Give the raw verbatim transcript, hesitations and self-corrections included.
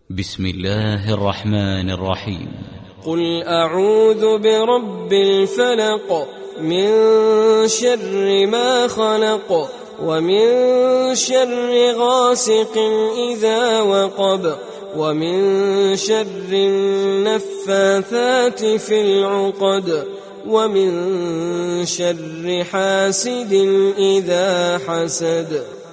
بسم الله الرحمن الرحيم. قل أعوذ برب الفلق من شر ما خلق ومن شر غاسق إذا وقب ومن شر النفاثات في العقد ومن شر حاسد إذا حسد.